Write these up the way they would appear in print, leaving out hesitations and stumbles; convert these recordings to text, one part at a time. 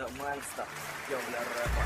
Это Monster, для рэпа.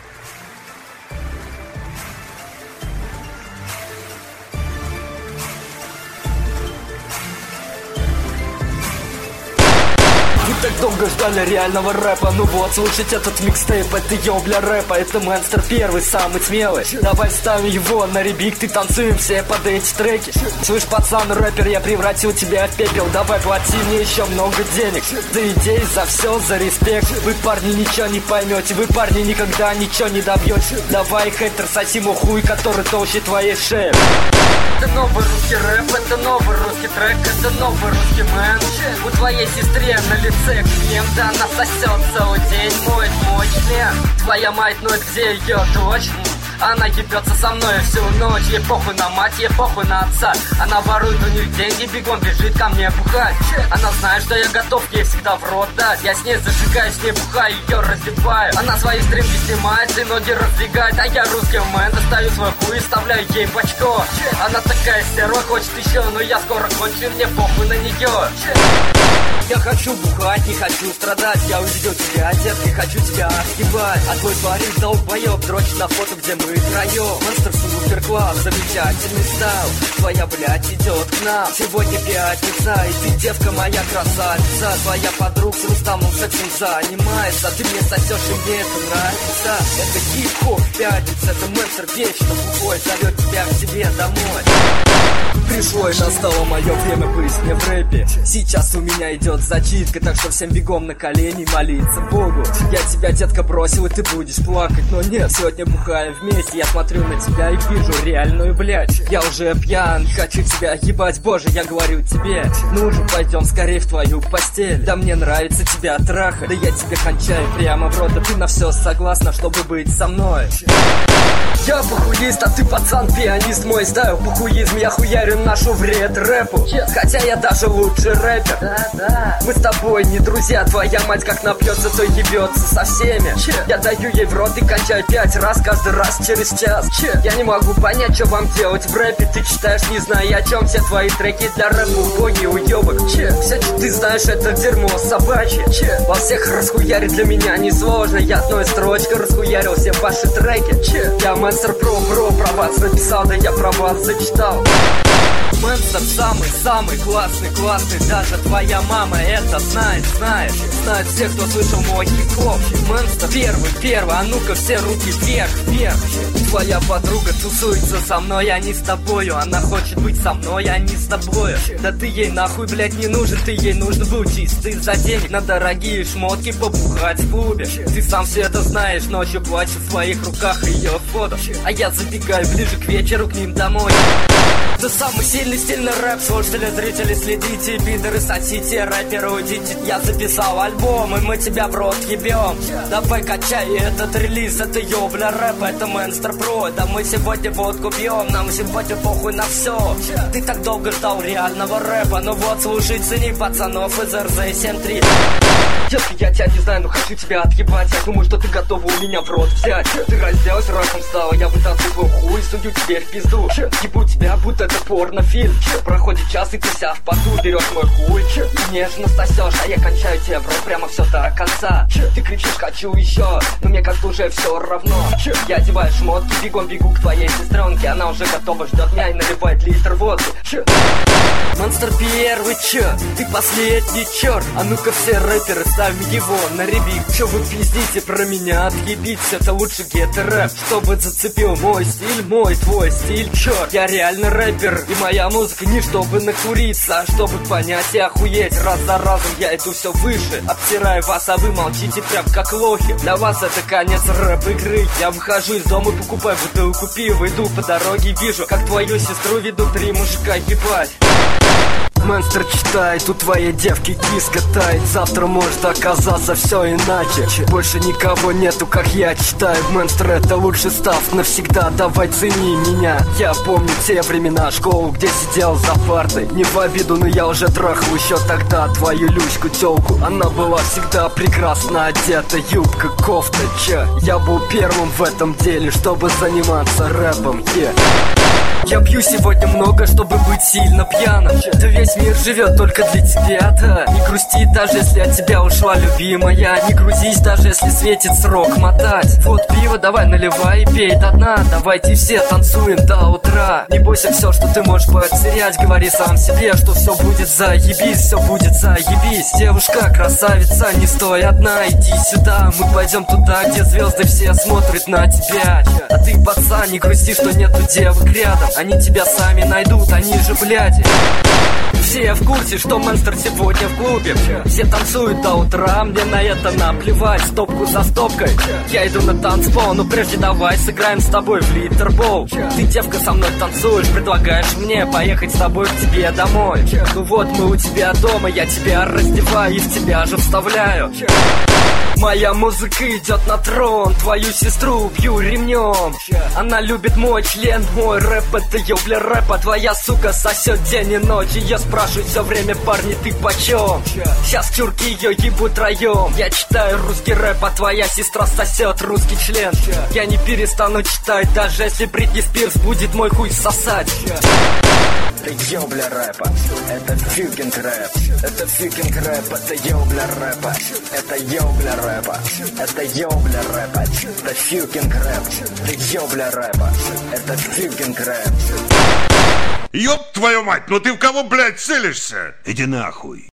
Вы так долго ждали реального рэпа. Ну вот, слушать этот микстейп, это ёбля рэпа. Это Monster первый, самый смелый. Давай ставим его на ребик, ты танцуем все под эти треки. Слышь, пацан, рэпер, я превратил тебя в пепел. Давай плати мне еще много денег. За идеи, за все, за респект. Вы, парни, ничего не поймете. Вы, парни, никогда ничего не добьете. Давай, хейтер, соси ему хуй, который толще твоей шеи. Это новый русский рэп, это новый русский трек, это новый русский мэн. У твоей сестре на лице клем, да она сосет целый день, моет мой член. Твоя мать ноет, где ее дочь? Она ебется со мной всю ночь. Ей похуй на мать, ей похуй на отца. Она ворует у них деньги, бегом бежит ко мне бухать. Она знает, что я готов ей всегда в рот дать. Я с ней зажигаю, с ней бухаю, ее раздеваю. Она свои стримки снимает и ноги раздвигает. А я русский мэн, достаю свой хуй и вставляю ей в очко. Она такая стерва, хочет еще, но я скоро кончу, мне похуй на нее. Я хочу бухать, не хочу страдать. Я увидел тебя, детка, хочу тебя отъебать. А твой парень долбоёб дрочит на фото, где мы втроём. Монстр супер класс, замечательный стал. Твоя, блядь, идет к нам. Сегодня пятница, и ты, девка моя красавица. Твоя подруга с уставным сексом занимается. Ты мне сосешь, и мне это нравится. Это хип-хоп пятница, это Монстр вечно бухой. Зовет тебя к себе домой. Пришло и настало мое время быть мне в рэпе. Сейчас у меня идет зачитка, так что всем бегом на колени молиться Богу. Я тебя, детка, бросил, и ты будешь плакать. Но нет, сегодня бухаем вместе. Я смотрю на тебя и вижу реальную, блядь. Я уже пьян, хочу тебя ебать. Боже, я говорю тебе, ну же, пойдем скорее в твою постель. Да мне нравится тебя трахать. Да я тебе кончаю прямо в рот. Да ты на все согласна, чтобы быть со мной. Я бухуист, а ты, пацан, пианист. Мой стайл бухуизм, я хуярю нашу вред рэпу. Хотя я даже лучший рэпер. Да. Мы с тобой не друзья. Твоя мать как напьется, то ебется со всеми. Я даю ей в рот и кончаю 5 раз, каждый раз через час. Я не могу понять, что вам делать в рэпе. Ты читаешь, не зная о чем. Все твои треки для рэпа убогие уебок. Все, что ты знаешь, это дерьмо собачье. Во всех расхуярить для меня несложно. Я одной строчкой расхуярил все ваши треки. Я Monster Pro, про вас написал, да я про вас зачитал. Monster самый классный, даже твоя мама это знает все, кто слышал мой хип-хоп. Monster первый, а ну-ка все руки вверх. Твоя подруга тусуется со мной, а не с тобою. Она хочет быть со мной, а не с тобою. Да ты ей нахуй, блядь, не нужен. Ты ей нужен был чистый за денег. На дорогие шмотки побухать в клубе. Ты сам все это знаешь, ночью плачешь в своих руках ее фото. А я забегаю ближе к вечеру к ним домой. Это самый сильный стильный рэп. Слушатели, зрители, следите, пидоры, сосите, рэперы, уйдите. Я записал альбом, и мы тебя в рот ебем. Давай качай этот релиз, это ёбля рэп, это Monster Pro. Да мы сегодня водку пьем, нам сегодня похуй на все. Ты так долго ждал реального рэпа. Ну вот, слушай, цени пацанов из РЗ-73. Детка, я тебя не знаю, но хочу тебя отъебать. Я думаю, что ты готова у меня в рот взять. Ты разделась, раком стала, я вытаскиваю хуй, сую тебе в пизду. Ебу тебя, будто это порнофильм. Проходит час, и ты вся в поту. Берешь мой хуй и нежно сосешь, а я кончаю тебе в рот прямо все до конца. Ты кричишь, хочу еще, но мне как-то уже все равно. Я одеваю шмотки, бегом бегу к твоей сестренке. Она уже готова, ждет меня и наливает литр водки. Монстр первый, ты последний черт. А ну-ка все рэперы, ставим его на ребик. Че вы пиздите про меня, отъебитесь. Это лучше гетто-рэп, чтобы зацепил мой стиль, мой твой стиль, черт. Я реально рэпер, и моя музыка не чтобы накуриться, а чтобы понять и охуеть. Раз за разом я иду все выше, обсираю вас, а вы молчите прям как лохи. Для вас это конец рэп-игры. Я выхожу из дома, покупаю бутылку пива, иду по дороге, вижу, как твою сестру ведут 3 мужика ебать. Монстр читает, у твоей девки киска тает. Завтра может оказаться все иначе. Больше никого нету, как я читаю. Монстр это лучший став навсегда. Давай цени меня. Я помню те времена школу, где сидел за партой. Не в обиду, но я уже трахал еще тогда твою Люську тёлку. Она была всегда прекрасно одета, юбка, кофта, Я был первым в этом деле, чтобы заниматься рэпом, Я пью сегодня много, чтобы быть сильно пьяным. Да весь мир живет только для тебя, да. Не грусти, даже если от тебя ушла любимая. Не грузись, даже если светит срок мотать. Вот пиво, давай наливай и пей до дна. Давайте все танцуем до утра. Не бойся, все, что ты можешь потерять. Говори сам себе, что все будет заебись, все будет заебись. Девушка, красавица, не стой одна, иди сюда. Мы пойдем туда, где звезды все смотрят на тебя. А ты, пацан, не грусти, что нету девок рядом. Они тебя сами найдут, они же бляди. Все в курсе, что Монстр сегодня в клубе. Все танцуют до утра, мне на это наплевать. Стопку за стопкой, я иду на танцпол. Но прежде давай сыграем с тобой в литербол. Ты, девка, со мной танцуешь, предлагаешь мне поехать с тобой к тебе домой. Ну вот мы у тебя дома, я тебя раздеваю и в тебя же вставляю. Моя музыка идет на трон, твою сестру бью ремнем. Она любит мой член, мой рэп это ёбля рэп. А твоя сука сосет день и ночь. И я спрашиваю все время, парни, ты почем? Сейчас чурки ее ебут троем. Я читаю русский рэп, а твоя сестра сосет русский член. Я не перестану читать, даже если Бритни Спирс будет мой хуй сосать. Это ёбля рэпа, это фьюкинг рэп. Это фьюкинг рэп, это ёбля рэпа. Это ёбля рэпа, это ёбля рэпа. Это фьюкинг рэп, это ёбля рэпа. Это фьюкинг рэп. Ёб твою мать, ну ты в кого, блядь, целишься? Иди нахуй.